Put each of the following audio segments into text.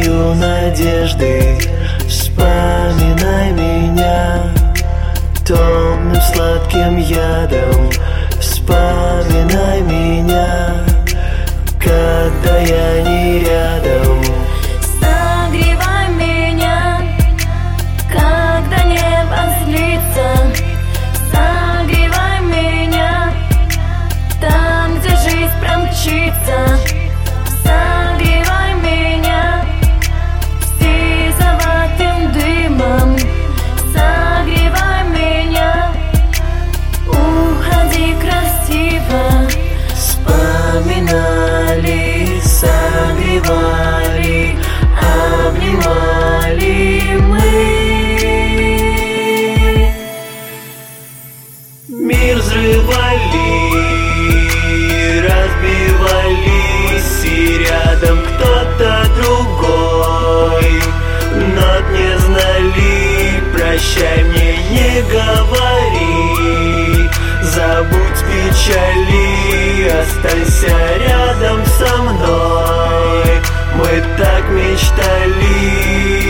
сею надежды. Вспоминай меня томным сладким ядом. Вспоминай меня, когда я не рядом. Согревай меня, когда небо злится. Согревай меня там, где жизнь промчится. Согревай меня сизоватым дымом. Согревай меня, уходи красиво. Вспоминали, согревали, обнимали мы. Мир взрывали, разбивались, и рядом кто-то другой. Нот не знали, прощай мне не говори. Забудь печали, останься рядом со мной. Мы так мечтали.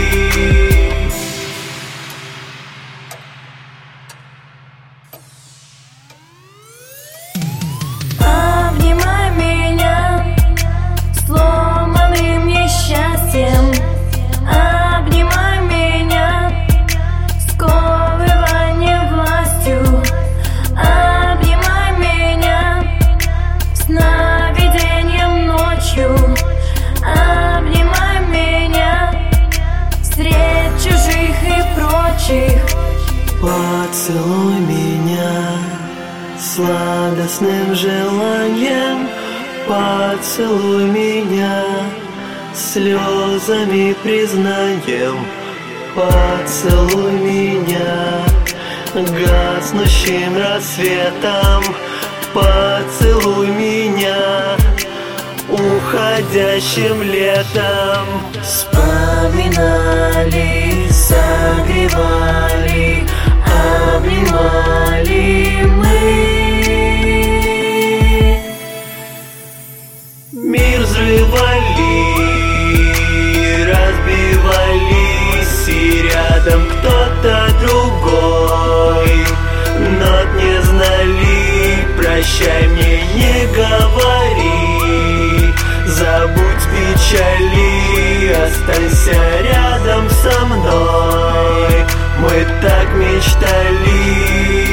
Обнимай меня сломанным несчастьем. Обнимай меня сковыванием властью. Обнимай меня сновидением ночью. Обнимай меня средь чужих и прочих. Поцелуй меня сладостным желанием. Поцелуй меня слезами признанием. Поцелуй меня гаснущим рассветом. Поцелуй меня уходящим летом. Вспоминали, согревали, обнимали мы. Мир взрывали, разбивались, и рядом кто-то другой. Нот не знали, прощай мне не говори. Забудь печали, останься рядом со мной. Мы так мечтали.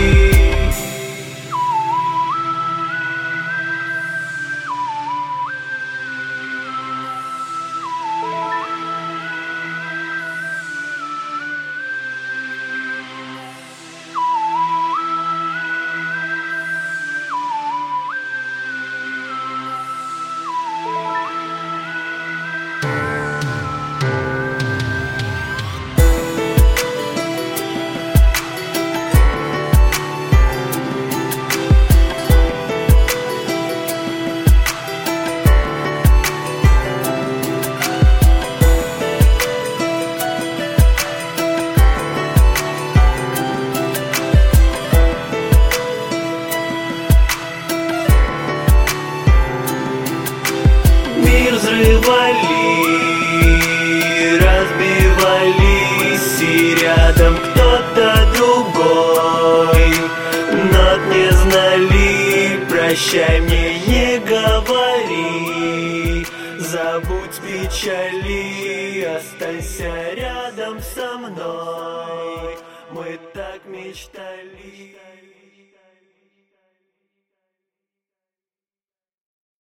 Мир взрывали, разбивались, и рядом кто-то другой. Нот не знали, прощай мне не говори. Забудь печали, останься рядом со мной. Мы так мечтали.